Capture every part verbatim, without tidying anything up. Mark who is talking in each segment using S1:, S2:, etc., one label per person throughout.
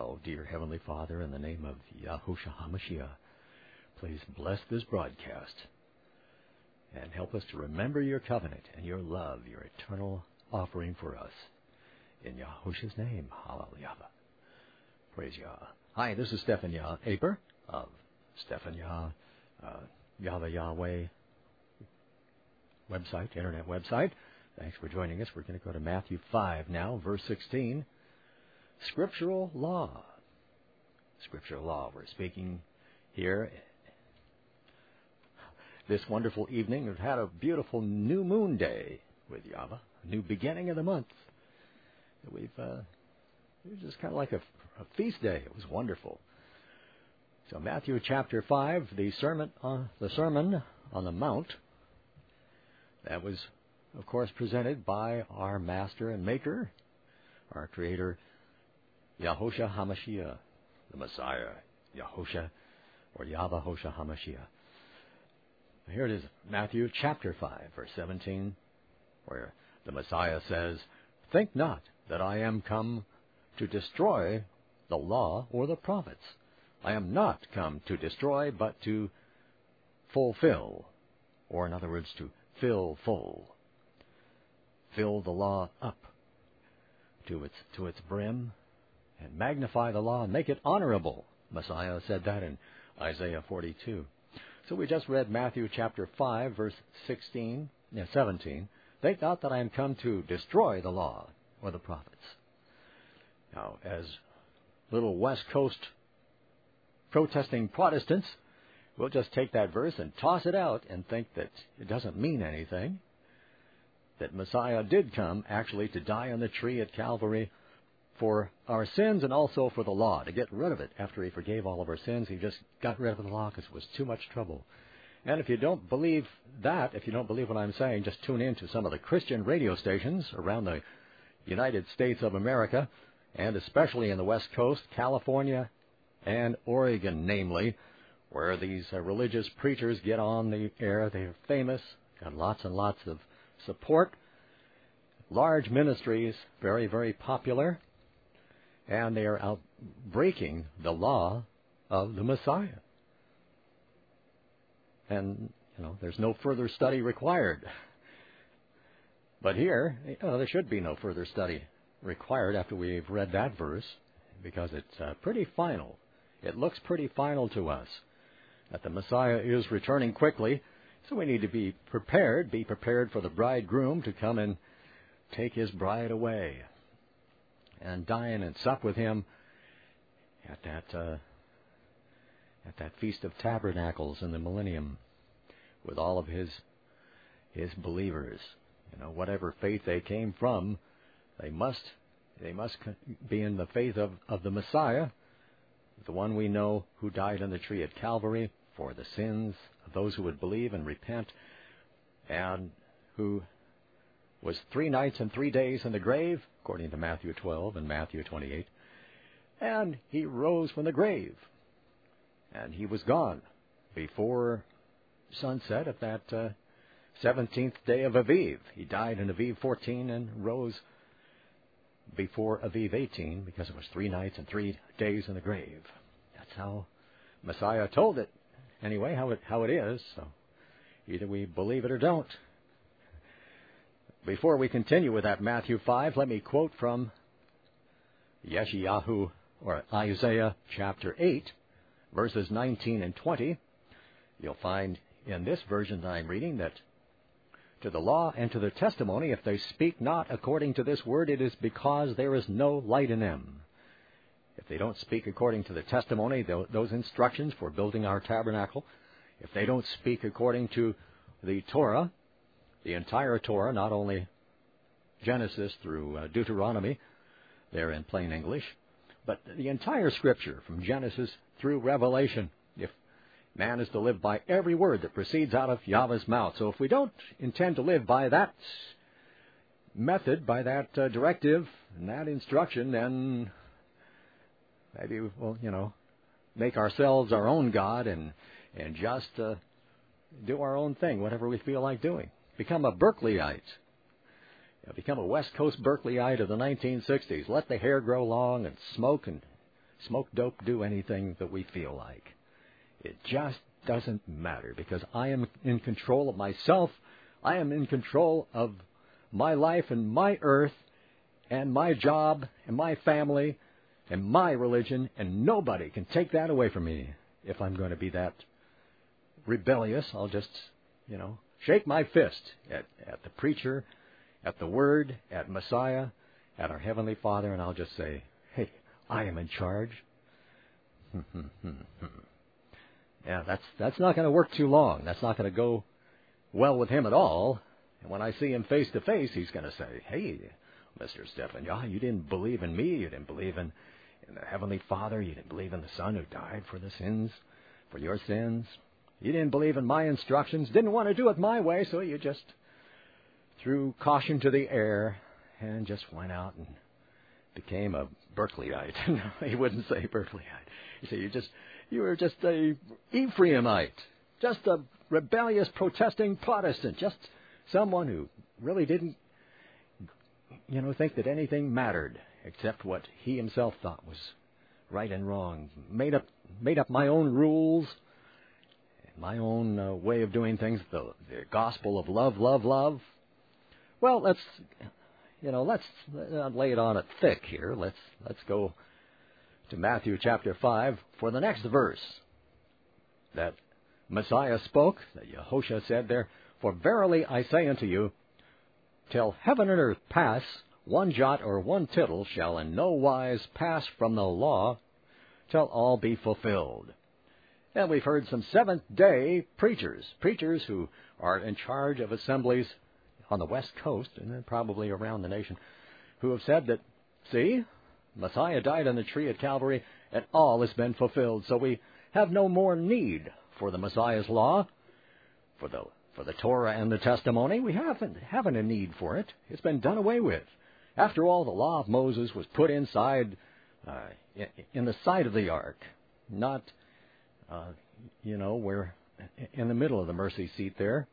S1: Oh, dear Heavenly Father, in the name of Yahushua HaMashiach, please bless this broadcast and help us to remember your covenant and your love, your eternal offering for us. In Yahushua's name, hallelujah. Praise Yah. Hi, this is Stephan Yah Aper of Stephan Yah, uh, Yahweh Yahweh website, internet website. Thanks for joining us. We're going to go to Matthew five now, verse sixteen. Scriptural law. Scriptural law. We're speaking here this wonderful evening. We've had a beautiful new moon day with Yahweh, a new beginning of the month. We've uh, it was just kind of like a, a feast day. It was wonderful. So Matthew chapter five, the sermon on the Sermon on the Mount, that was, of course, presented by our Master and Maker, our Creator, Yahushua HaMashiach, the Messiah, Yahushua, or Yahushua HaMashiach. Here it is, Matthew chapter five, verse seventeen, where the Messiah says, "Think not that I am come to destroy the law or the prophets. I am not come to destroy, but to fulfill," or in other words, to fill full. Fill the law up to its to its brim, and magnify the law and make it honorable. Messiah said that in Isaiah forty-two. So we just read Matthew chapter five, verse sixteen, yeah, seventeen. "Think not that I am come to destroy the law or the prophets." Now, as little West Coast protesting Protestants, we'll just take that verse and toss it out and think that it doesn't mean anything, that Messiah did come actually to die on the tree at Calvary for our sins and also for the law, to get rid of it. After he forgave all of our sins, he just got rid of the law because it was too much trouble. And if you don't believe that, if you don't believe what I'm saying, just tune in to some of the Christian radio stations around the United States of America, and especially in the West Coast, California and Oregon, namely, where these uh, religious preachers get on the air. They're famous, got lots and lots of support, large ministries, very, very popular, and they are out breaking the law of the Messiah. And, you know, there's no further study required. But here, you know, there should be no further study required after we've read that verse, because it's uh, pretty final. It looks pretty final to us that the Messiah is returning quickly, so we need to be prepared, be prepared for the bridegroom to come and take his bride away and dine and sup with him at that uh, at that Feast of Tabernacles in the millennium with all of his his believers. You know, whatever faith they came from, they must they must be in the faith of, of the Messiah, the one we know who died on the tree at Calvary for the sins of those who would believe and repent, and who was three nights and three days in the grave, according to Matthew twelve and Matthew twenty-eight, and he rose from the grave, and he was gone before sunset of that uh, seventeenth day of Aviv. He died in Aviv fourteen and rose before Aviv eighteen, because it was three nights and three days in the grave. That's how Messiah told it. Anyway, how it how it is. So either we believe it or don't. Before we continue with that Matthew five, let me quote from Yeshayahu, or Isaiah chapter eight, verses nineteen and twenty. You'll find in this version that I'm reading that to the law and to the testimony, if they speak not according to this word, it is because there is no light in them. If they don't speak according to the testimony, those instructions for building our tabernacle, if they don't speak according to the Torah, the entire Torah, not only Genesis through uh, Deuteronomy, there in plain English, but the entire Scripture from Genesis through Revelation, if man is to live by every word that proceeds out of Yahweh's mouth. So if we don't intend to live by that method, by that uh, directive and that instruction, then maybe we'll, you know, make ourselves our own God and and just uh, do our own thing, whatever we feel like doing. Become a Berkeleyite. You know, become a West Coast Berkeleyite of the nineteen sixties. Let the hair grow long and smoke and smoke dope, do anything that we feel like. It just doesn't matter, because I am in control of myself. I am in control of my life and my earth and my job and my family and my religion, and nobody can take that away from me. If I'm going to be that rebellious, I'll just, you know, shake my fist at, at the preacher, at the Word, at Messiah, at our Heavenly Father, and I'll just say, hey, I am in charge. Yeah, that's that's not going to work too long. That's not going to go well with him at all. And when I see him face to face, he's going to say, hey, Mister Stephan, yeah, you didn't believe in me. You didn't believe in, in the Heavenly Father. You didn't believe in the Son who died for the sins, for your sins. You didn't believe in my instructions. Didn't want to do it my way, so you just threw caution to the air and just went out and became a Berkeleyite. No, he wouldn't say Berkeleyite. You say you just you were just a Ephraimite, just a rebellious, protesting Protestant, just someone who really didn't, you know, think that anything mattered except what he himself thought was right and wrong. Made up made up my own rules, my own uh, way of doing things. The, the gospel of love, love, love. Well, let's. You know, let's not lay it on it thick here. Let's let's go to Matthew chapter five for the next verse that Messiah spoke, that Yahushua said there, for verily I say unto you, till heaven and earth pass, one jot or one tittle shall in no wise pass from the law, till all be fulfilled. And we've heard some Seventh-day preachers, preachers who are in charge of assemblies on the West Coast, and then probably around the nation, who have said that, see, Messiah died on the tree at Calvary, and all has been fulfilled. So we have no more need for the Messiah's law, for the for the Torah and the testimony. We haven't haven't a need for it. It's been done away with. After all, the law of Moses was put inside, uh, in, in the side of the ark, not, uh, you know, where in the middle of the mercy seat there,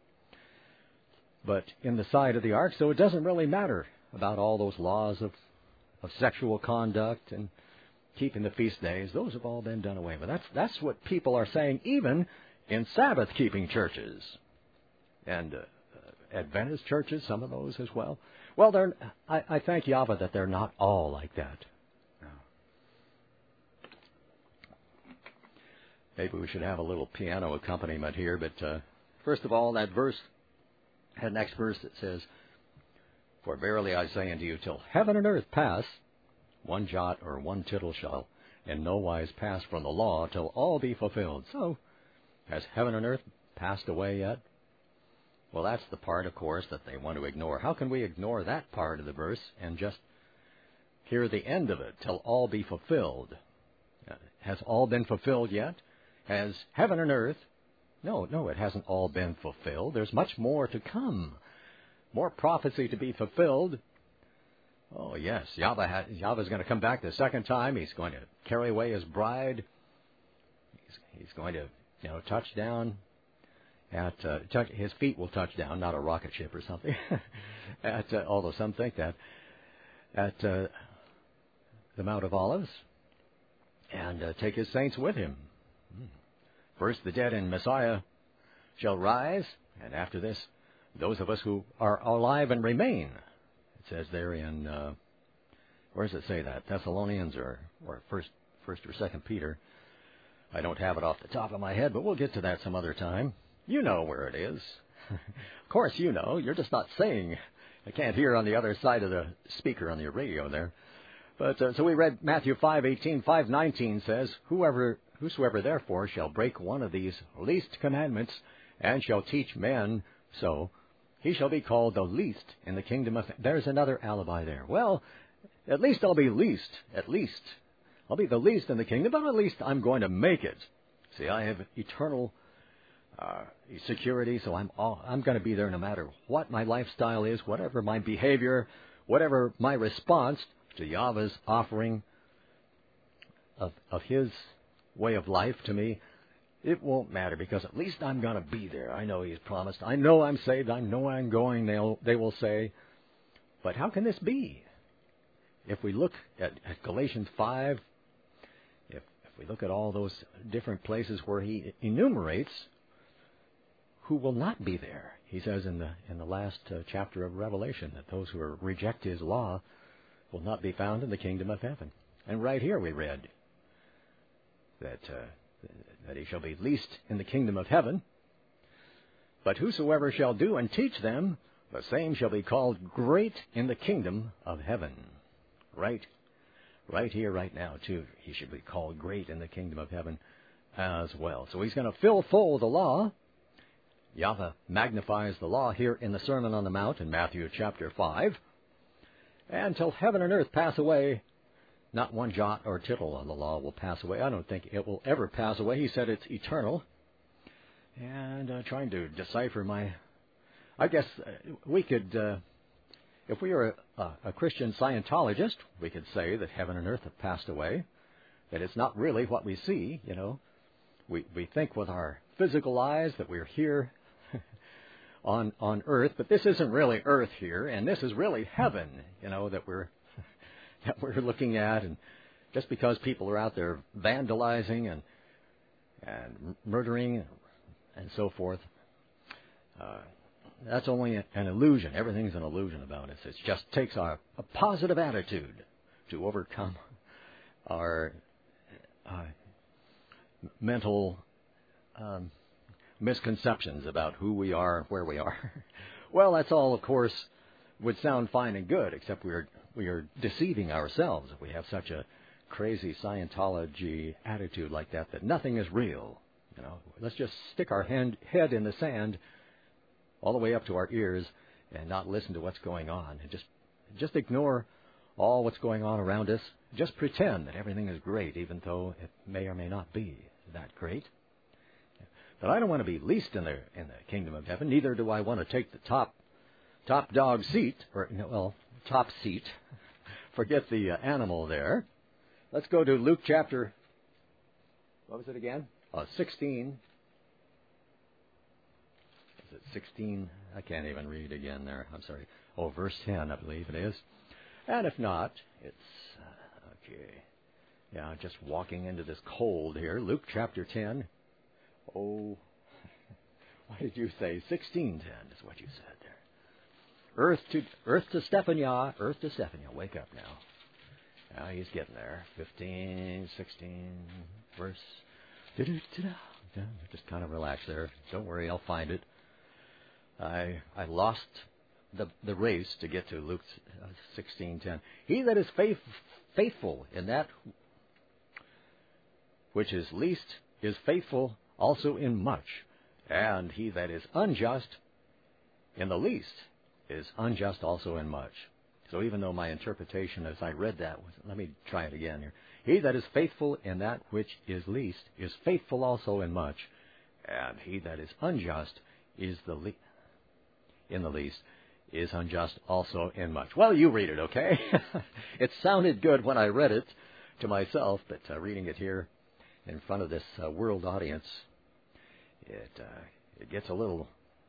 S1: but in the side of the ark, so it doesn't really matter about all those laws of, of sexual conduct and keeping the feast days. Those have all been done away with. That's that's what people are saying, even in Sabbath-keeping churches and uh, Adventist churches, some of those as well. Well, they're, I, I thank Yahweh that they're not all like that. No. Maybe we should have a little piano accompaniment here, but uh, first of all, that verse. The next verse that says, for verily I say unto you, till heaven and earth pass, one jot or one tittle shall in no wise pass from the law, till all be fulfilled. So, has heaven and earth passed away yet? Well, that's the part, of course, that they want to ignore. How can we ignore that part of the verse and just hear the end of it, till all be fulfilled? Has all been fulfilled yet? Has heaven and earth No, no, it hasn't all been fulfilled. There's much more to come. More prophecy to be fulfilled. Oh, yes, Yahweh, ha- Yahweh's going to come back the second time. He's going to carry away his bride. He's, he's going to, you know, touch down at, uh, touch, his feet will touch down, not a rocket ship or something, at, uh, although some think that, at uh, the Mount of Olives, and uh, take his saints with him. Hmm. First, the dead in Messiah shall rise, and after this, those of us who are alive and remain. It says there in, uh, where does it say that? Thessalonians or, or first, first or second Peter. I don't have it off the top of my head, but we'll get to that some other time. You know where it is. Of course you know. You're just not saying. I can't hear on the other side of the speaker on the radio there. But uh, so we read Matthew five eighteen. five nineteen says, Whoever... Whosoever therefore shall break one of these least commandments, and shall teach men so, he shall be called the least in the kingdom of... There's another alibi there. Well, at least I'll be least. At least. I'll be the least in the kingdom, but at least I'm going to make it. See, I have eternal uh, security, so I'm all, I'm going to be there no matter what my lifestyle is, whatever my behavior, whatever my response to Yahweh's offering of, of his way of life to me, it won't matter, because at least I'm going to be there. I know he's promised. I know I'm saved. I know I'm going, they'll, they will say. But how can this be? If we look at, at Galatians five, we look at all those different places where he enumerates who will not be there. He says in the in the last uh, chapter of Revelation that those who are, reject his law will not be found in the kingdom of heaven. And right here we read that uh, that he shall be least in the kingdom of heaven. But whosoever shall do and teach them, the same shall be called great in the kingdom of heaven. Right, right here, right now, too. He should be called great in the kingdom of heaven as well. So he's going to fill full the law. Yahweh magnifies the law here in the Sermon on the Mount in Matthew chapter five. And till heaven and earth pass away, not one jot or tittle of the law will pass away. I don't think it will ever pass away. He said it's eternal. And uh, trying to decipher my... I guess uh, we could, uh, if we were a, a Christian Scientologist, we could say that heaven and earth have passed away, that it's not really what we see, you know. We we think with our physical eyes that we're here on on earth, but this isn't really earth here, and this is really heaven, you know, that we're that we're looking at. And just because people are out there vandalizing and and murdering and so forth, uh, that's only an illusion. Everything's an illusion about us. It just takes our, a positive attitude to overcome our uh, mental um, misconceptions about who we are, where we are. Well, that's all, of course, would sound fine and good, except we are we are deceiving ourselves if we have such a crazy Scientology attitude like that, that nothing is real. You know, let's just stick our hand, head in the sand all the way up to our ears and not listen to what's going on, and just just ignore all what's going on around us. Just pretend that everything is great, even though it may or may not be that great. But I don't want to be least in the in the kingdom of heaven. Neither do I want to take the top top dog seat, or well, top seat. Forget the uh, animal there. Let's go to Luke chapter. What was it again? Uh, sixteen. Is it sixteen? I can't even read again there. I'm sorry. Oh, verse ten, I believe it is. And if not, it's uh, okay. Yeah, just walking into this cold here. Luke chapter ten. Oh, what did you say? sixteen ten is what you said there. Earth to earth to Stephania, earth to Stephania. Wake up now. Now he's getting there. fifteen, sixteen, verse. Just kind of relax there. Don't worry, I'll find it. I I lost the the race to get to Luke sixteen ten. He that is faith, faithful in that which is least is faithful also in much, and he that is unjust in the least is unjust also in much. So even though my interpretation as I read that was, let me try it again here. He that is faithful in that which is least is faithful also in much, and he that is unjust is the le- in the least is unjust also in much. Well, you read it, okay? It sounded good when I read it to myself, but uh, reading it here in front of this uh, world audience, it uh, it gets a little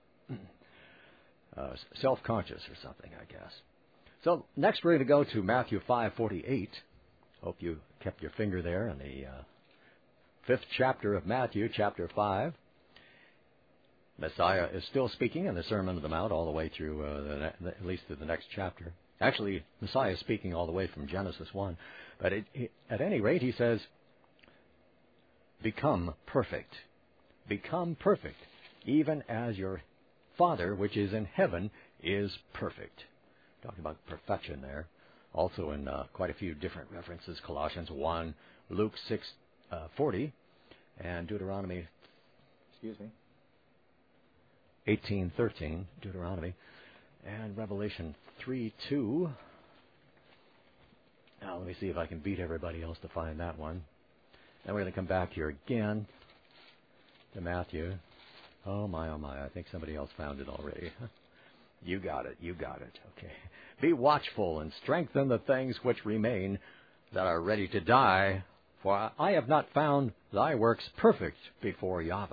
S1: uh, self-conscious or something, I guess. So next we're going to go to Matthew five forty-eight. Hope you kept your finger there in the uh, fifth chapter of Matthew, chapter five. Messiah is still speaking in the Sermon on the Mount all the way through, uh, the, at least to the next chapter. Actually, Messiah is speaking all the way from Genesis one. But it, it, at any rate, he says, become perfect. Become perfect, even as your Father, which is in heaven, is perfect. Talking about perfection there. Also in uh, quite a few different references, Colossians one, Luke six forty, and Deuteronomy, excuse me, eighteen thirteen, Deuteronomy, and Revelation three two. Now let me see if I can beat everybody else to find that one. Then we're going to come back here again to Matthew. Oh my, oh my, I think somebody else found it already. You got it, you got it. Okay. Be watchful and strengthen the things which remain that are ready to die, for I have not found thy works perfect before Yahweh.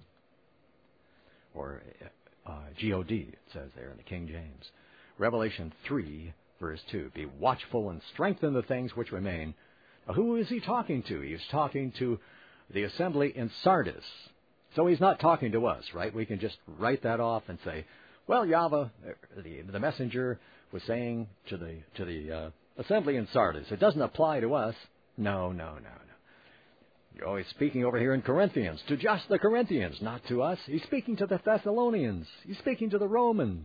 S1: Or uh, G O D, it says there in the King James. Revelation three, verse two. Be watchful and strengthen the things which remain Who is he talking to? He's talking to the assembly in Sardis. So he's not talking to us, right? We can just write that off and say, well, Yahweh, the, the messenger, was saying to the to the uh, assembly in Sardis. It doesn't apply to us. No, no, no, no. Oh, he's speaking over here in Corinthians, to just the Corinthians, not to us. He's speaking to the Thessalonians. He's speaking to the Romans.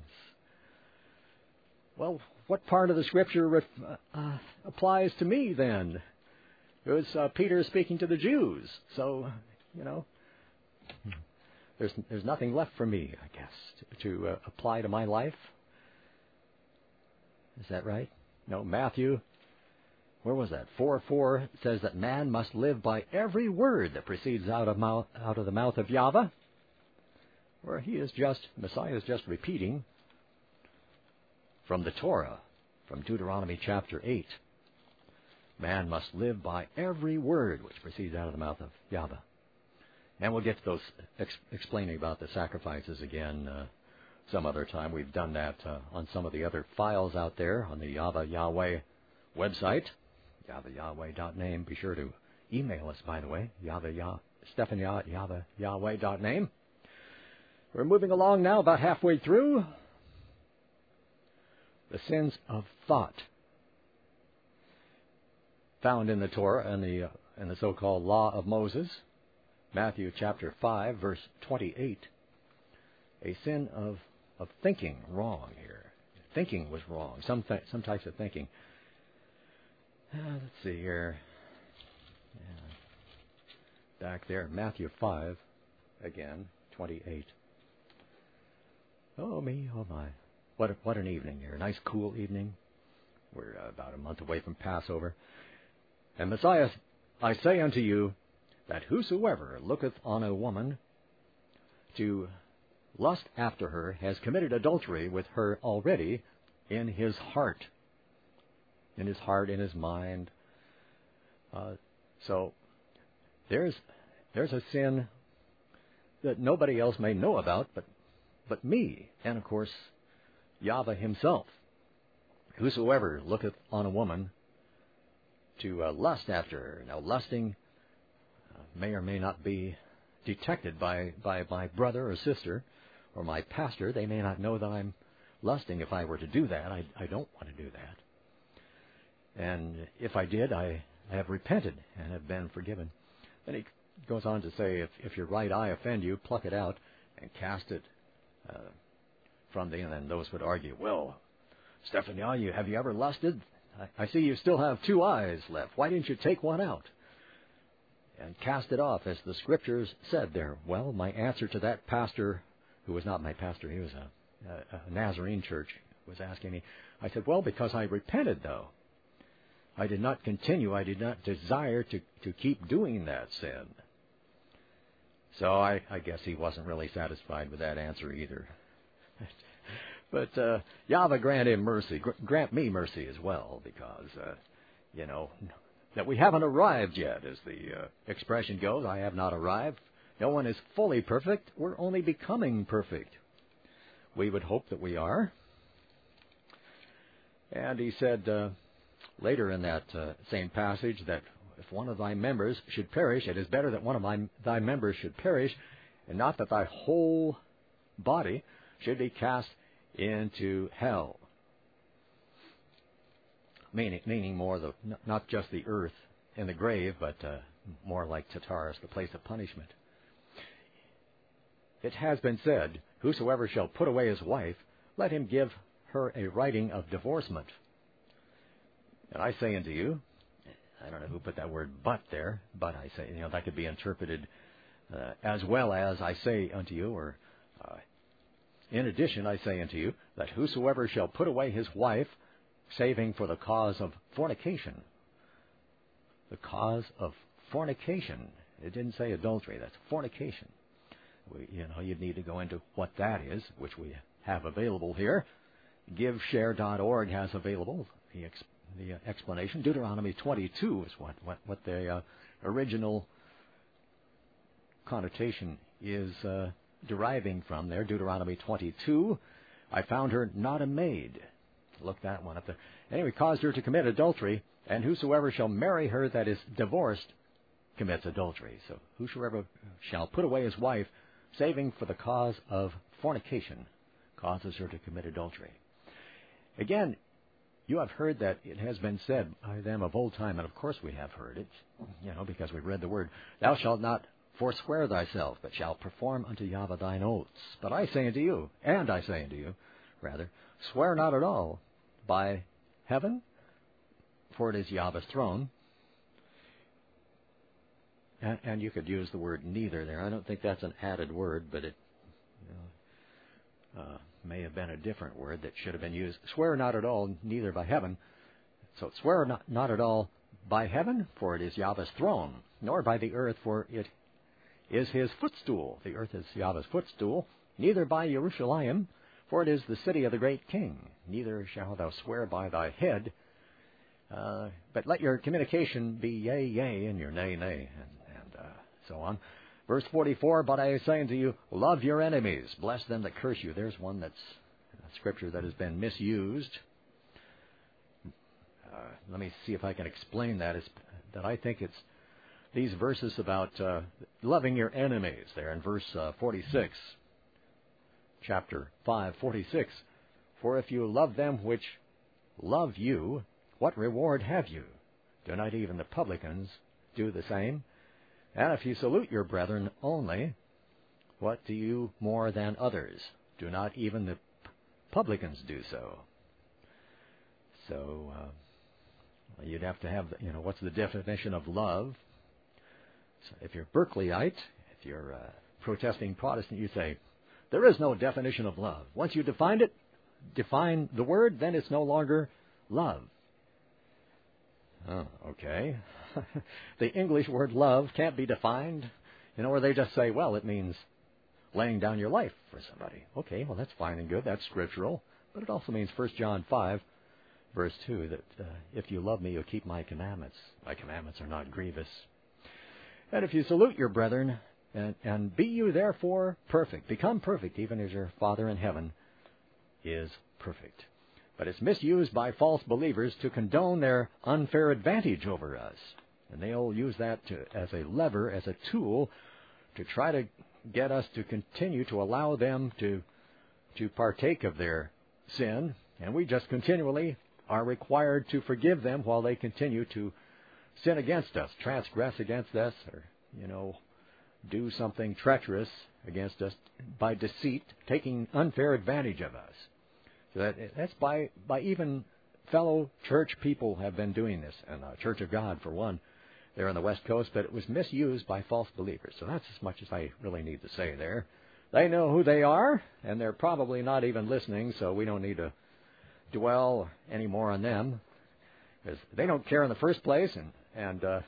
S1: Well, what part of the Scripture uh, applies to me then? It was uh, Peter speaking to the Jews. So, you know, there's there's nothing left for me, I guess, to, to uh, apply to my life. Is that right? No, Matthew, where was that? four four says that man must live by every word that proceeds out of mouth, out of the mouth of Yahweh. Where he is just, Messiah is just repeating from the Torah, from Deuteronomy chapter eight. Man must live by every word which proceeds out of the mouth of Yahweh. And we'll get to those ex- explaining about the sacrifices again uh, some other time. We've done that uh, on some of the other files out there on the Yahweh Yahweh website, Yahweh Yahweh dot name. Be sure to email us, by the way, Yahweh Yah, Stephan Yah, Yahweh Yahweh dot name. We're moving along now, about halfway through. The sins of thought found in the Torah and the uh, in the so-called Law of Moses, Matthew chapter five, verse twenty-eight. A sin of of thinking wrong here. Thinking was wrong. Some th- some types of thinking. Uh, let's see here. Yeah. Back there, Matthew five, again, twenty-eight. Oh me, oh my. What a, what an evening here. Nice cool evening. We're uh, about a month away from Passover. And Messiah, I say unto you, that whosoever looketh on a woman to lust after her has committed adultery with her already in his heart. In his heart, in his mind. Uh, so there's there's a sin that nobody else may know about but but me, and of course Yahweh himself. Whosoever looketh on a woman to uh, lust after her. Now, lusting uh, may or may not be detected by, by my brother or sister or my pastor. They may not know that I'm lusting if I were to do that. I, I don't want to do that. And if I did, I, I have repented and have been forgiven. Then he goes on to say, if, if your right eye offend you, pluck it out and cast it uh, from thee. And then those would argue, well, Stephan, you, have you ever lusted? I, I see you still have two eyes left. Why didn't you take one out and cast it off, as the Scriptures said there? Well, my answer to that pastor, who was not my pastor, he was a, a, a Nazarene church, was asking me, I said, well, because I repented, though. I did not continue. I did not desire to, to keep doing that sin. So I, I guess he wasn't really satisfied with that answer either. But uh, Yahweh grant him mercy. Grant me mercy as well, because, uh, you know, that we haven't arrived yet, as the uh, expression goes. I have not arrived. No one is fully perfect. We're only becoming perfect. We would hope that we are. And he said uh, later in that uh, same passage that if one of thy members should perish, it is better that one of my, thy members should perish, and not that thy whole body should be cast into hell. Meaning, meaning more the not just the earth and the grave, but uh, more like Tartarus, the place of punishment. It has been said, whosoever shall put away his wife, let him give her a writing of divorcement. And I say unto you, I don't know who put that word but there, but I say, you know, that could be interpreted uh, as well as I say unto you, or uh, in addition, I say unto you, that whosoever shall put away his wife, saving for the cause of fornication. The cause of fornication. It didn't say adultery. That's fornication. We, you know, you'd need to go into what that is, which we have available here. give share dot org has available the, ex, the uh, explanation. Deuteronomy twenty-two is what, what, what the uh, original connotation is uh, deriving from there. Deuteronomy twenty-two, I found her not a maid. Look that one up there. Anyway, caused her to commit adultery, and whosoever shall marry her that is divorced commits adultery. So whosoever shall put away his wife, saving for the cause of fornication, causes her to commit adultery. Again, you have heard that it has been said by them of old time, and of course we have heard it, you know, because we've read the word, thou shalt not forswear thyself, but shalt perform unto Yahweh thine oaths. But I say unto you, and I say unto you, rather, swear not at all by heaven, for it is Yahweh's throne. And, and you could use the word neither there. I don't think that's an added word, but it you know, uh, may have been a different word that should have been used. Swear not at all, neither by heaven. So swear not, not at all by heaven, for it is Yahweh's throne, nor by the earth, for it is his footstool. The earth is Yahweh's footstool. Neither by Jerusalem, for it is the city of the great king. Neither shalt thou swear by thy head, uh, but let your communication be yea, yea, and your nay, nay, and, and uh, so on. Verse forty-four, but I say unto you, love your enemies, bless them that curse you. There's one that's a scripture that has been misused. Uh, let me see if I can explain that. It's, that I think it's these verses about uh, loving your enemies there in verse uh, forty-six, chapter five, forty-six. For if you love them which love you, what reward have you? Do not even the publicans do the same? And if you salute your brethren only, what do you more than others? Do not even the publicans do so? So uh, you'd have to have, you know, what's the definition of love? So if you're Berkeleyite, if you're a protesting Protestant, you say, there is no definition of love. Once you define it, define the word, then it's no longer love. Oh, okay. The English word love can't be defined, you know, or they just say, well, it means laying down your life for somebody. Okay, well, that's fine and good. That's scriptural. But it also means First John five, verse two, that uh, if you love me, you'll keep my commandments. My commandments are not grievous. And if you salute your brethren, and, and be you therefore perfect, become perfect, even as your Father in heaven is perfect. But it's misused by false believers to condone their unfair advantage over us. And they'll use that to, as a lever, as a tool, to try to get us to continue to allow them to, to partake of their sin. And we just continually are required to forgive them while they continue to sin against us, transgress against us, or, you know, do something treacherous against us by deceit, taking unfair advantage of us. So that, that's by, by even fellow church people have been doing this, and the Church of God, for one, there on the West Coast, but it was misused by false believers. So that's as much as I really need to say there. They know who they are, and they're probably not even listening, so we don't need to dwell any more on them, because they don't care in the first place, and, and uh,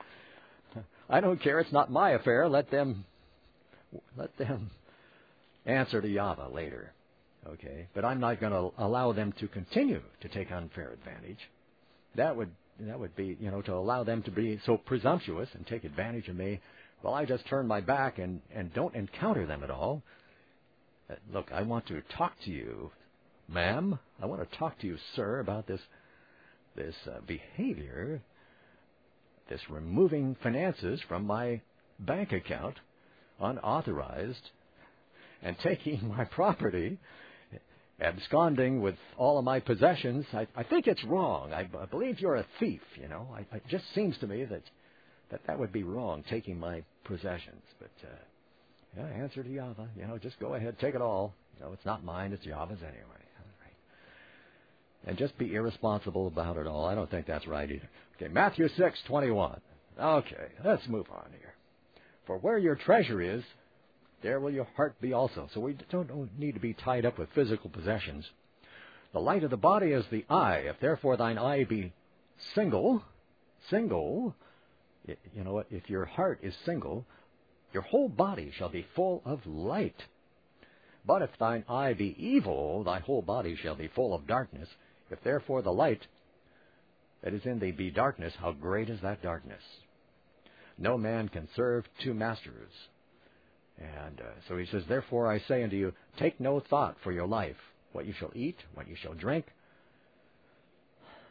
S1: I don't care. It's not my affair. Let them, let them answer to Yahweh later. Okay, but I'm not going to allow them to continue to take unfair advantage. That would that would be, you know, to allow them to be so presumptuous and take advantage of me. Well, I just turn my back and, and don't encounter them at all. Uh, look, I want to talk to you, ma'am. I want to talk to you, sir, about this this uh, behavior, this removing finances from my bank account, unauthorized, and taking my property, absconding with all of my possessions. I, I think it's wrong. I, I believe you're a thief, you know. I, it just seems to me that that, that would be wrong, taking my possessions. But, uh, yeah, answer to Yahweh. You know, just go ahead, take it all. You know, it's not mine, it's Yahweh's anyway. All right. And just be irresponsible about it all. I don't think that's right either. Okay, Matthew six twenty-one. Okay, let's move on here. For where your treasure is, there will your heart be also. So we don't need to be tied up with physical possessions. The light of the body is the eye. If therefore thine eye be single, single, you know what, if your heart is single, your whole body shall be full of light. But if thine eye be evil, thy whole body shall be full of darkness. If therefore the light that is in thee be darkness, how great is that darkness? No man can serve two masters. And uh, so he says, therefore I say unto you, take no thought for your life, what you shall eat, what you shall drink,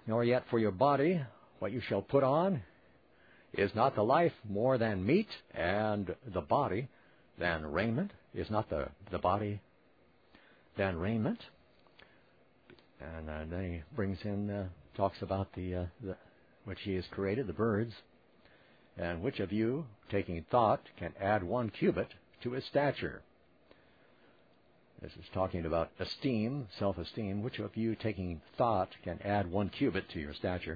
S1: nor yet for your body what you shall put on. Is not the life more than meat, and the body than raiment? Is not the, the body than raiment? And uh, then he brings in, uh, talks about the, uh, the which he has created, the birds. And which of you, taking thought, can add one cubit to his stature? This is talking about esteem, self-esteem. Which of you, taking thought, can add one cubit to your stature?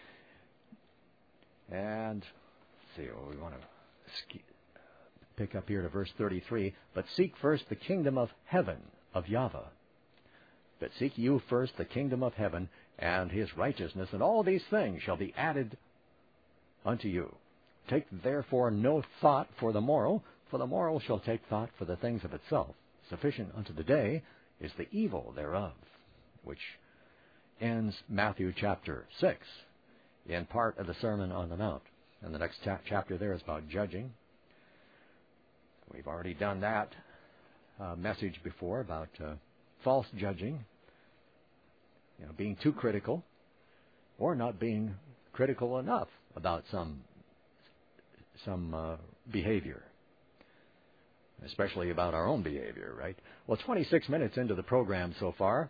S1: And let's see, well, we want to pick up here to verse thirty-three. But seek first the kingdom of heaven, of Yahweh. But seek you first the kingdom of heaven and his righteousness, and all these things shall be added unto you. Take therefore no thought for the morrow, for the morrow shall take thought for the things of itself. Sufficient unto the day is the evil thereof, which ends Matthew chapter six, in part of the Sermon on the Mount. And the next cha- chapter there is about judging. We've already done that uh, message before about uh, false judging, you know, being too critical, or not being critical enough about some some uh, behavior, especially about our own behavior, right? Well, twenty-six minutes into the program so far,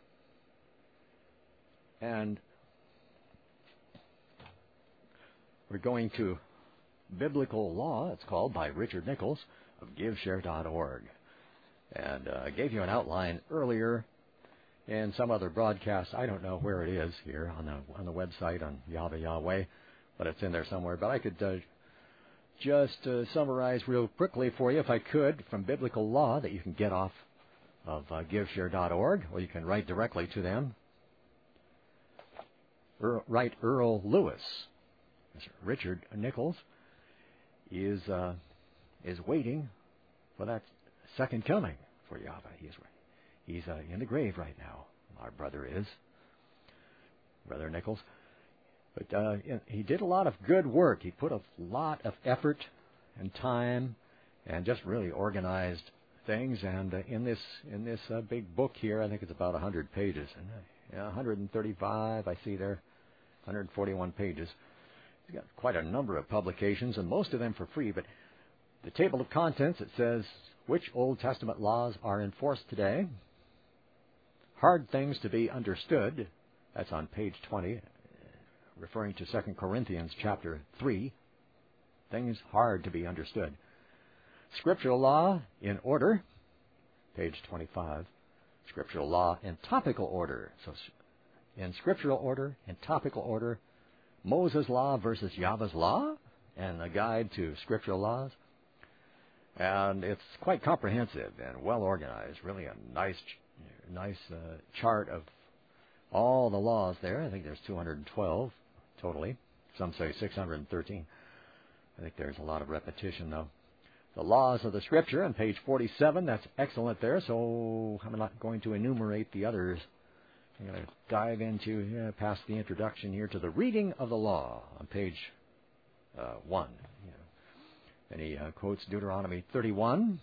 S1: and we're going to Biblical Law, it's called, by Richard Nichols of Give Share dot org. And uh, I gave you an outline earlier in some other broadcast. I don't know where it is here on the on the website on Yahweh Yahweh, but it's in there somewhere. But I could uh, just uh, summarize real quickly for you, if I could, from Biblical Law that you can get off of uh, Give Share dot org, or you can write directly to them. Er, write Earl Lewis. Richard Nichols is uh, is waiting for that second coming for Yahweh. He's he's uh, in the grave right now. Our brother is, Brother Nichols. But uh, he did a lot of good work. He put a lot of effort and time, and just really organized things. And uh, in this in this uh, big book here, I think it's about one hundred pages, and uh, one hundred thirty-five I see there, one hundred forty-one pages. He's got quite a number of publications, and most of them for free. But the table of contents, it says which Old Testament laws are in force today. Hard things to be understood. That's on page twenty. Referring to Second Corinthians chapter three, things hard to be understood. Scriptural law in order, page twenty-five. Scriptural law in topical order. So in scriptural order, in topical order, Moses' law versus Yahweh's law, and a guide to scriptural laws. And it's quite comprehensive and well organized. Really a nice, nice uh, chart of all the laws there. I think there's two hundred twelve. Totally. Some say six hundred thirteen. I think there's a lot of repetition, though. The laws of the Scripture on page forty-seven. That's excellent there, so I'm not going to enumerate the others. I'm going to dive into, yeah, past the introduction here, to the reading of the law on page uh, one. You know. And he uh, quotes Deuteronomy thirty-one.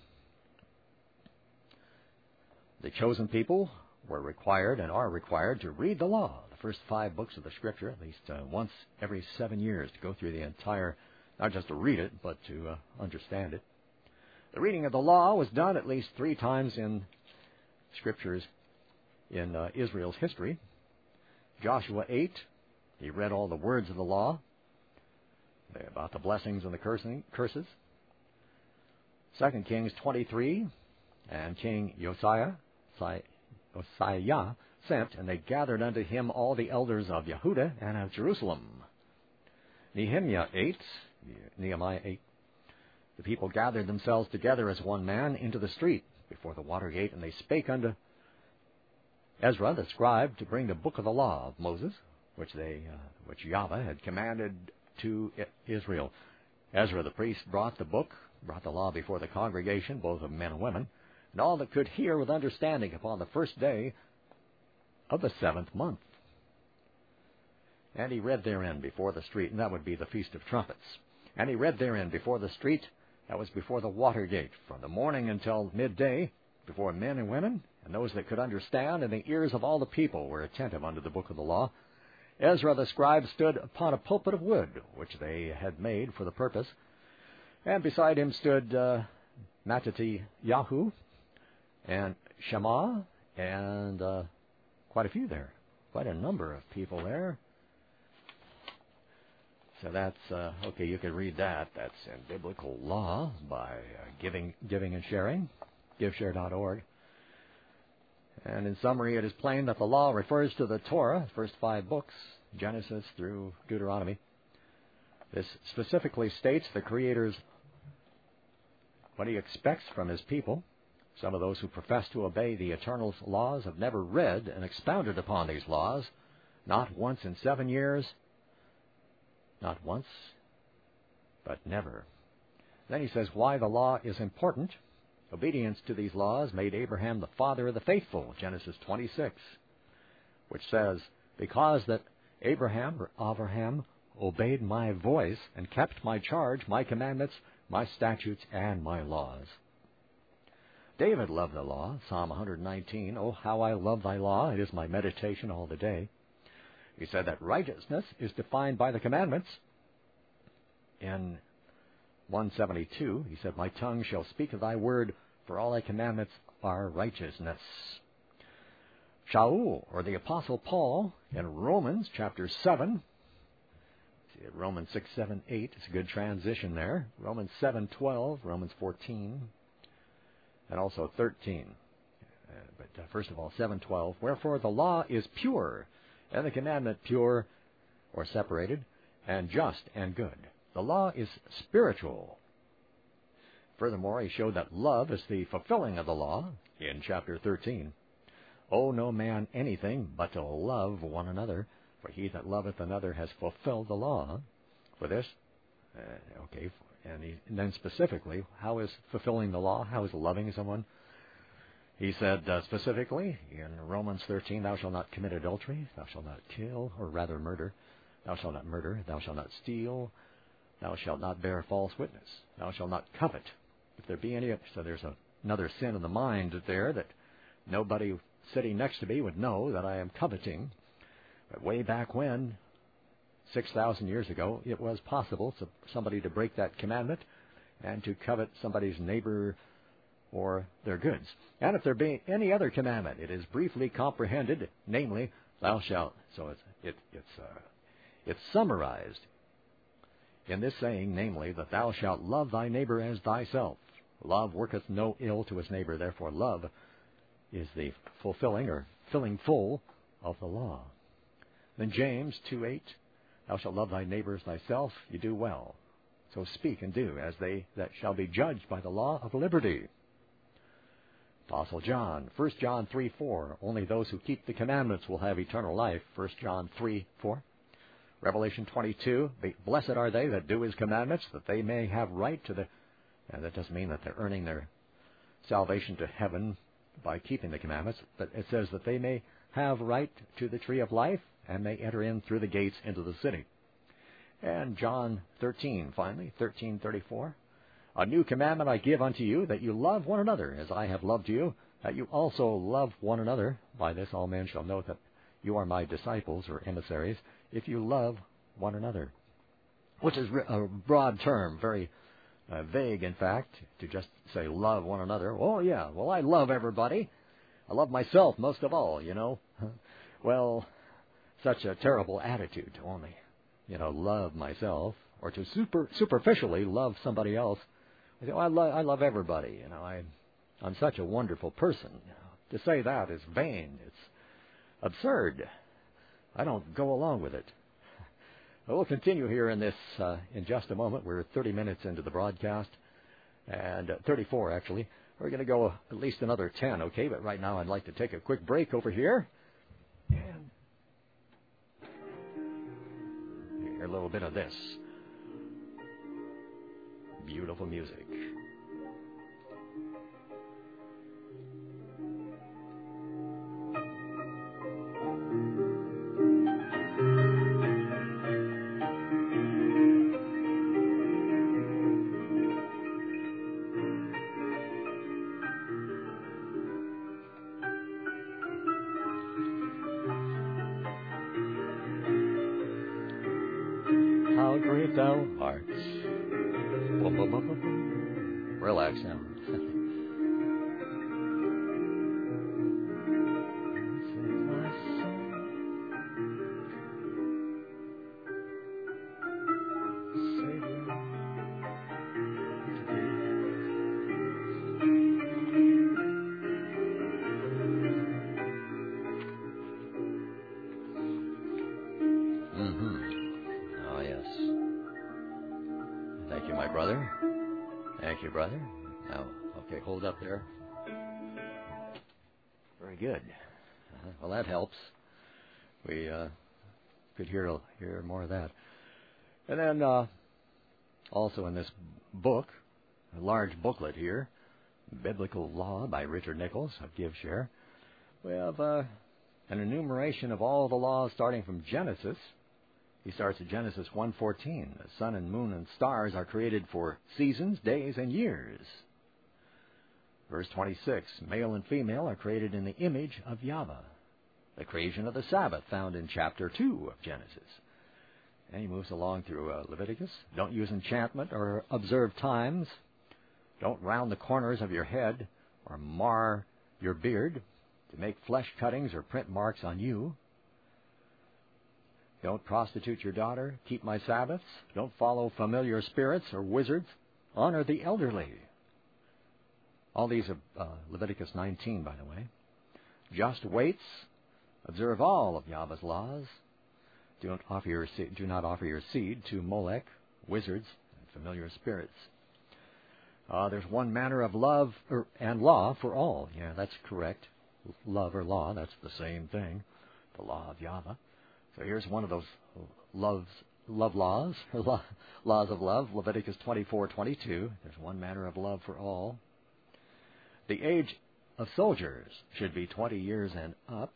S1: The chosen people were required and are required to read the law, the first five books of the Scripture, at least uh, once every seven years, to go through the entire, not just to read it, but to uh, understand it. The reading of the law was done at least three times in Scriptures in uh, Israel's history. Joshua eight, he read all the words of the law about the blessings and the cursing, curses. Second Kings twenty-three, and King Josiah, Josiah sent, and they gathered unto him all the elders of Yehudah and of Jerusalem. Nehemiah eight, Nehemiah eight, the people gathered themselves together as one man into the street before the water gate, and they spake unto Ezra the scribe to bring the book of the law of Moses, which they, uh, which Yahweh had commanded to Israel. Ezra the priest brought the book, brought the law before the congregation, both of men and women, and all that could hear with understanding upon the first day of the seventh month. And he read therein before the street, and that would be the Feast of Trumpets. And he read therein before the street, that was before the water gate, from the morning until midday, before men and women, and those that could understand, and the ears of all the people were attentive unto the book of the law. Ezra the scribe stood upon a pulpit of wood, which they had made for the purpose, and beside him stood uh, Mattityahu and Shammah, and uh, quite a few there, quite a number of people there. So that's, uh, okay, you can read that. That's in Biblical Law by uh, Giving, Giving and Sharing, give share dot org. And in summary, it is plain that the law refers to the Torah, the first five books, Genesis through Deuteronomy. This specifically states the Creator's, what he expects from his people. Some of those who profess to obey the eternal laws have never read and expounded upon these laws, not once in seven years, not once, but never. Then he says why the law is important. Obedience to these laws made Abraham the father of the faithful, Genesis twenty-six, which says, because that Abraham, or Avraham, obeyed my voice and kept my charge, my commandments, my statutes, and my laws. David loved the law, Psalm one nineteen, oh, how I love thy law, it is my meditation all the day. He said that righteousness is defined by the commandments. In one seventy-two, he said, my tongue shall speak of thy word, for all thy commandments are righteousness. Shaul, or the Apostle Paul, in Romans chapter seven, see it, Romans six, seven, eight, it's a good transition there. Romans seven, twelve, Romans fourteen, and also thirteen. Uh, but uh, first of all, seven, twelve, wherefore the law is pure, and the commandment pure, or separated, and just and good. The law is spiritual. Furthermore, he showed that love is the fulfilling of the law in chapter thirteen. Owe no man anything but to love one another, for he that loveth another has fulfilled the law. For this, uh, okay, and, he, and then specifically, how is fulfilling the law? How is loving someone? He said uh, specifically in Romans thirteen, thou shalt not commit adultery, thou shalt not kill, or rather murder, thou shalt not murder, thou shalt not steal, thou shalt not bear false witness, thou shalt not covet. If there be any, so there's a, another sin in the mind there that nobody sitting next to me would know that I am coveting. But way back when, six thousand years ago, it was possible for somebody to break that commandment and to covet somebody's neighbor or their goods. And if there be any other commandment, it is briefly comprehended, namely, thou shalt. So it's it, it's uh, it's summarized in this saying, namely, that thou shalt love thy neighbor as thyself. Love worketh no ill to his neighbor. Therefore, love is the fulfilling or filling full of the law. Then James two eight, thou shalt love thy neighbor as thyself. You do well. So speak and do as they that shall be judged by the law of liberty. Apostle John, First John three four, only those who keep the commandments will have eternal life, First John three four. Revelation twenty-two, blessed are they that do his commandments, that they may have right to the, and that doesn't mean that they're earning their salvation to heaven by keeping the commandments, but it says that they may have right to the tree of life and may enter in through the gates into the city. And John thirteen, finally, thirteen thirty-four. A new commandment I give unto you, that you love one another, as I have loved you, that you also love one another. By this all men shall know that you are my disciples, or emissaries, if you love one another. Which is a broad term, very uh, vague, in fact, to just say love one another. Oh, yeah, well, I love everybody. I love myself most of all, you know. Well, such a terrible attitude to only, you know, love myself, or to super superficially love somebody else. I say, oh, I love I love everybody. You know, I I'm such a wonderful person. You know. To say that is vain. It's absurd. I don't go along with it. We'll continue here in this uh, in just a moment. We're thirty minutes into the broadcast, and uh, thirty-four actually. We're going to go at least another ten, okay? But right now I'd like to take a quick break over here and hear a little bit of this beautiful music. little hearts. Boom, boom, boom, boom, boom. Relax now. Thank you, brother. Now, okay, hold up there. Very good. Uh, well, that helps. We uh, could hear hear more of that. And then uh, also in this book, a large booklet here, Biblical Law by Richard Nichols of GiveShare, we have uh, an enumeration of all the laws starting from Genesis. He starts at Genesis one fourteen. The sun and moon and stars are created for seasons, days, and years. Verse twenty-six, male and female are created in the image of Yahweh. The creation of the Sabbath found in chapter two of Genesis. And he moves along through uh, Leviticus. Don't use enchantment or observe times. Don't round the corners of your head or mar your beard to make flesh cuttings or print marks on you. Don't prostitute your daughter. Keep my Sabbaths. Don't follow familiar spirits or wizards. Honor the elderly. All these are uh, Leviticus nineteen, by the way. Just weights. Observe all of Yahweh's laws. Do not offer your seed, do not offer your seed to Molech, wizards, and familiar spirits. Uh, there's one manner of love or, and law for all. Yeah, that's correct. Love or law, that's the same thing. The law of Yahweh. So here's one of those loves, love laws, or laws of love, Leviticus twenty-four twenty-two. There's one manner of love for all. The age of soldiers should be twenty years and up.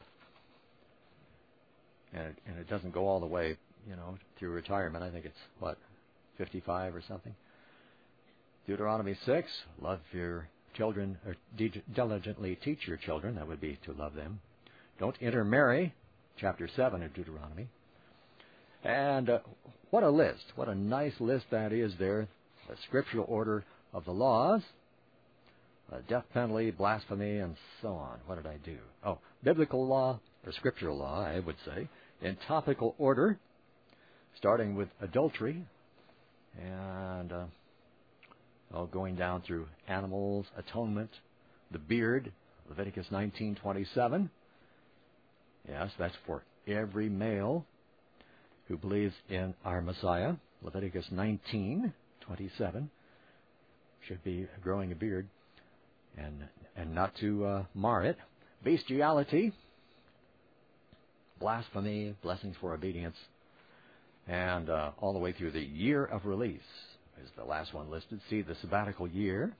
S1: And it, and it doesn't go all the way, you know, through retirement. I think it's, what, fifty-five or something. Deuteronomy six, love your children, or diligently teach your children. That would be to love them. Don't intermarry. Chapter seven of Deuteronomy. And uh, what a list. What a nice list that is there. The scriptural order of the laws. Uh, death penalty, blasphemy, and so on. What did I do? Oh, biblical law, or scriptural law, I would say. In topical order. Starting with adultery. And uh, oh, going down through animals, atonement, the beard, Leviticus nineteen twenty-seven. Yes, that's for every male who believes in our Messiah. Leviticus nineteen twenty-seven should be growing a beard and and not to uh, mar it. Bestiality, blasphemy, blessings for obedience, and uh, all the way through the year of release is the last one listed. See the sabbatical year.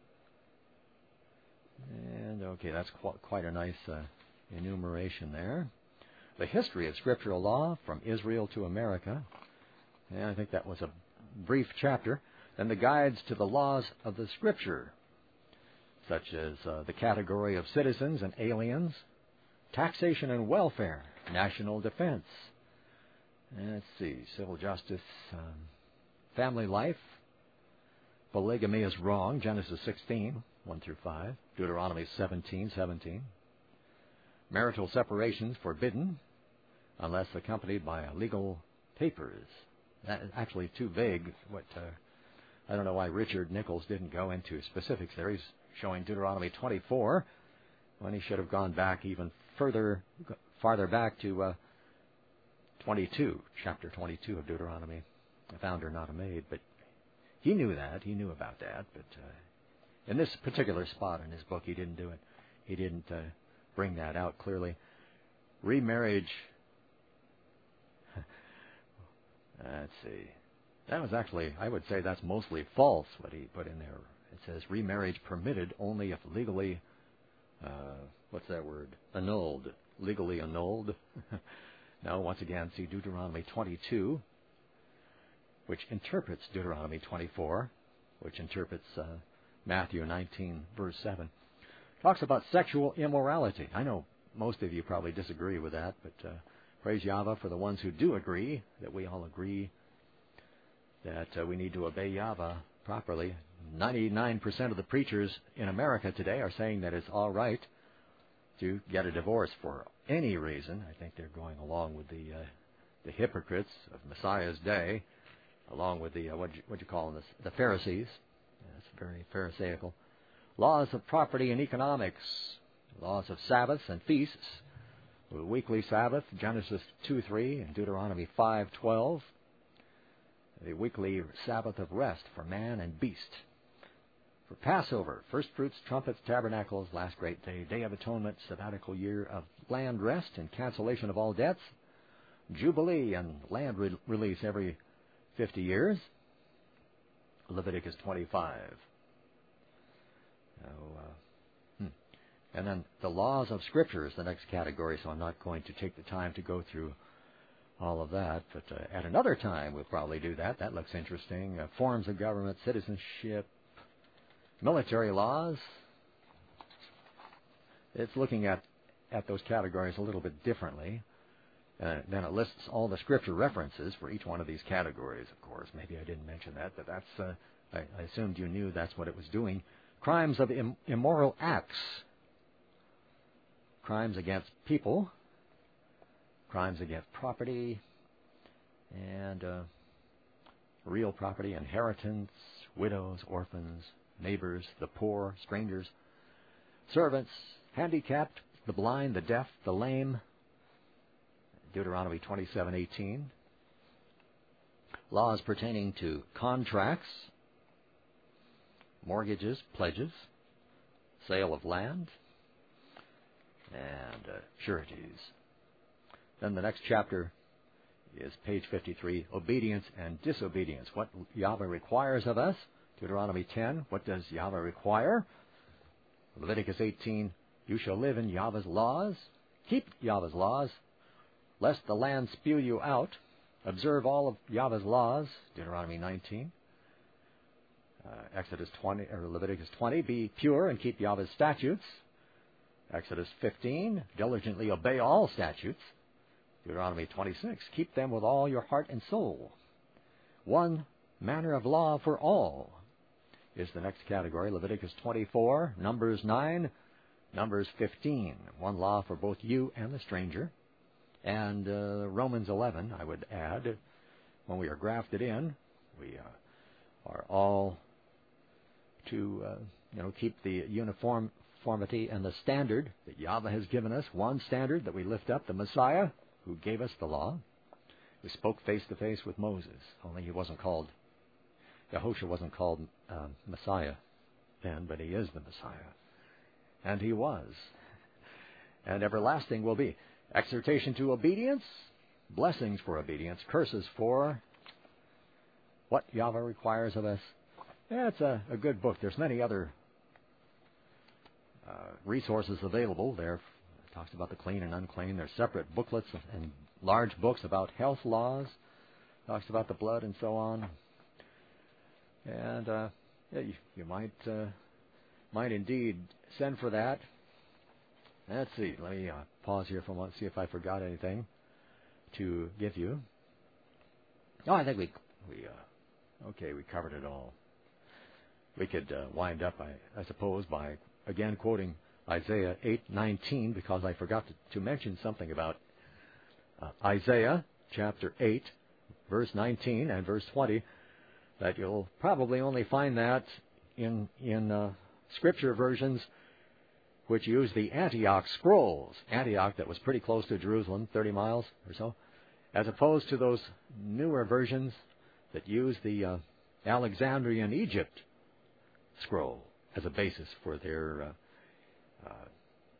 S1: And okay, that's qu- quite a nice Uh, enumeration there. The history of scriptural law from Israel to America. And I think that was a brief chapter. And the guides to the laws of the Scripture, such as uh, the category of citizens and aliens, taxation and welfare, national defense. And let's see, civil justice, um, family life, polygamy is wrong, Genesis sixteen, one through five, Deuteronomy seventeen, seventeen. Marital separations forbidden unless accompanied by legal papers. That is actually too vague. What uh, I don't know why Richard Nichols didn't go into specifics there. He's showing Deuteronomy twenty-four when he should have gone back even further, farther back to uh, twenty-two, chapter twenty-two of Deuteronomy. A founder, not a maid. But he knew that. He knew about that. But uh, in this particular spot in his book, he didn't do it. He didn't Uh, bring that out clearly. Remarriage, let's see, that was actually, I would say that's mostly false, what he put in there. It says remarriage permitted only if legally, uh, what's that word, annulled, legally annulled. Now, once again, see Deuteronomy twenty-two, which interprets Deuteronomy twenty-four, which interprets uh, Matthew nineteen, verse seven. Talks about sexual immorality. I know most of you probably disagree with that, but uh, praise Yahweh for the ones who do agree, that we all agree that uh, we need to obey Yahweh properly. ninety-nine percent of the preachers in America today are saying that it's all right to get a divorce for any reason. I think they're going along with the uh, the hypocrites of Messiah's day, along with the, uh, what what you call them, the, the Pharisees. That's very pharisaical. Laws of property and economics, laws of Sabbaths and feasts, the weekly Sabbath, Genesis two three and Deuteronomy five twelve, the weekly Sabbath of rest for man and beast. For Passover, first fruits, trumpets, tabernacles, last great day, day of atonement, sabbatical year of land rest and cancellation of all debts, Jubilee and land re- release every fifty years, Leviticus twenty-five. So, uh, hmm. And then the laws of Scripture is the next category, so I'm not going to take the time to go through all of that. But uh, at another time, we'll probably do that. That looks interesting. Uh, forms of government, citizenship, military laws. It's looking at, at those categories a little bit differently. Uh, then it lists all the Scripture references for each one of these categories, of course. Maybe I didn't mention that, but that's uh, I, I assumed you knew that's what it was doing. Crimes of Im- immoral acts. Crimes against people. Crimes against property. And uh, real property, inheritance, widows, orphans, neighbors, the poor, strangers, servants, handicapped, the blind, the deaf, the lame. Deuteronomy twenty-seven eighteen. Laws pertaining to contracts, mortgages, pledges, sale of land, and uh, sureties. Then the next chapter is page fifty-three, obedience and disobedience. What Yahweh requires of us. Deuteronomy ten, what does Yahweh require? Leviticus eighteen, you shall live in Yahweh's laws. Keep Yahweh's laws, lest the land spew you out. Observe all of Yahweh's laws. Deuteronomy nineteen. Uh, Exodus twenty, or Leviticus twenty, be pure and keep Yahweh's statutes. Exodus fifteen, diligently obey all statutes. Deuteronomy twenty-six, keep them with all your heart and soul. One manner of law for all is the next category. Leviticus twenty-four, Numbers nine, Numbers fifteen, one law for both you and the stranger. And uh, Romans eleven, I would add, when we are grafted in, we uh, are all to uh, you know keep the uniformity and the standard that Yahweh has given us, one standard that we lift up, the Messiah, who gave us the law, who spoke face to face with Moses. Only he wasn't called, Yahushua wasn't called uh, Messiah then, but he is the Messiah. And he was. And everlasting will be. Exhortation to obedience, blessings for obedience, curses for what Yahweh requires of us. Yeah, it's a, a good book. There's many other uh, resources available there. It talks about the clean and unclean. There's separate booklets and large books about health laws. Talks about the blood and so on. And uh, yeah, you, you might uh, might indeed send for that. Let's see. Let me uh, pause here for a moment, see if I forgot anything to give you. Oh, I think we we uh, okay. We covered it all. We could uh, wind up, I, I suppose, by again quoting Isaiah eight nineteen, because I forgot to, to mention something about uh, Isaiah chapter eight, verse nineteen and verse twenty. That you'll probably only find that in in uh, scripture versions which use the Antioch scrolls. Antioch, that was pretty close to Jerusalem, thirty miles or so, as opposed to those newer versions that use the uh, Alexandrian Egypt scroll as a basis for their, uh, uh,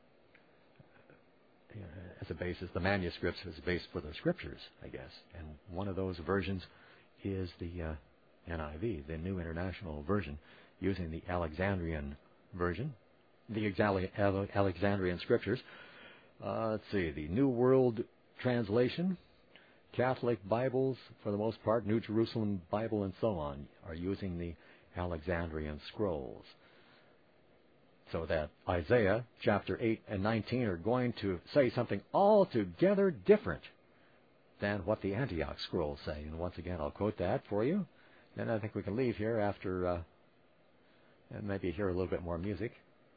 S1: as a basis, the manuscripts as a base for their scriptures, I guess. And one of those versions is the uh, N I V, the New International Version, using the Alexandrian version. The Alexandrian Scriptures. Uh, let's see, the New World Translation, Catholic Bibles, for the most part, New Jerusalem Bible, and so on, are using the Alexandrian scrolls. So that Isaiah chapter eight and nineteen are going to say something altogether different than what the Antioch scrolls say. And once again, I'll quote that for you. then I think we can leave here after, uh, and maybe hear a little bit more music.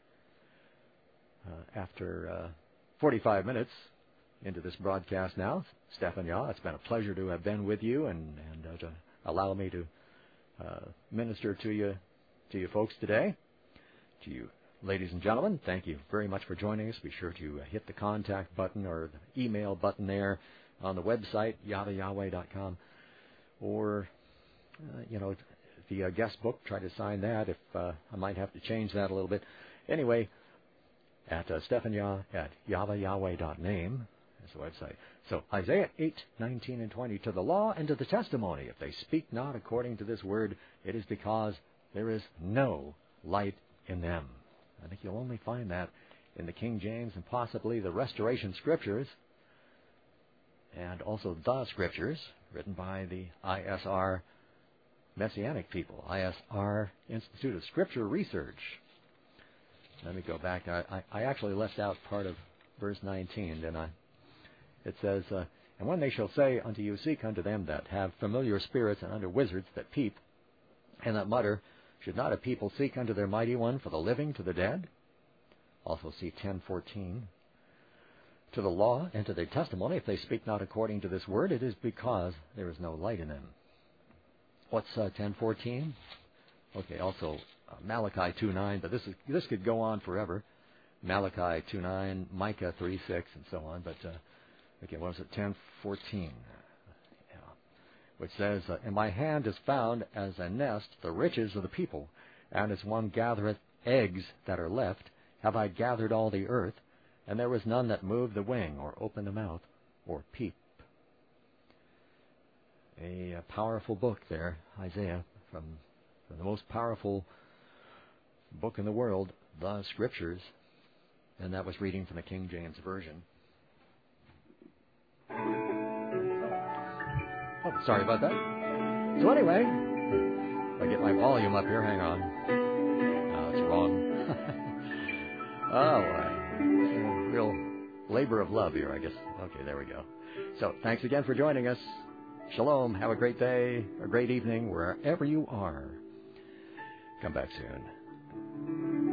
S1: Uh, after uh, forty-five minutes into this broadcast now, Stefan Yaw, it's been a pleasure to have been with you and, and uh, to allow me to uh, minister to you, to you folks today. To you, ladies and gentlemen, thank you very much for joining us. Be sure to uh, hit the contact button or the email button there on the website, yava yahweh dot com, or, uh, you know, the uh, guest book, try to sign that if uh, I might have to change that a little bit. Anyway, at uh, Stefan Yaw at yava yahweh dot name is the website. So Isaiah eight, nineteen, and twenty, to the law and to the testimony, if they speak not according to this word, it is because there is no light in them. I think you'll only find that in the King James and possibly the Restoration Scriptures, and also the Scriptures, written by the I S R Messianic people, I S R Institute of Scripture Research. Let me go back. I, I, I actually left out part of verse nineteen, didn't I? It says, uh, and when they shall say unto you, seek unto them that have familiar spirits, and unto wizards that peep, and that mutter, should not a people seek unto their mighty one for the living to the dead? Also see ten fourteen. To the law and to their testimony, if they speak not according to this word, it is because there is no light in them. What's uh, ten fourteen? Okay, also uh, Malachi two nine, but this is this could go on forever. Malachi two nine, Micah three six, and so on. But uh, okay, what was it? ten fourteen, yeah, which says, uh, "And my hand is found as a nest, the riches of the people, and as one gathereth eggs that are left, have I gathered all the earth, and there was none that moved the wing, or opened the mouth, or peep." A, a powerful book there, Isaiah, from, from the most powerful book in the world, the Scriptures, and that was reading from the King James Version. Oh, sorry about that. So anyway, if I get my volume up here, hang on. Oh, it's wrong. Oh, uh, real labor of love here, I guess. Okay, there we go. So, thanks again for joining us. Shalom. Have a great day, a great evening, wherever you are. Come back soon.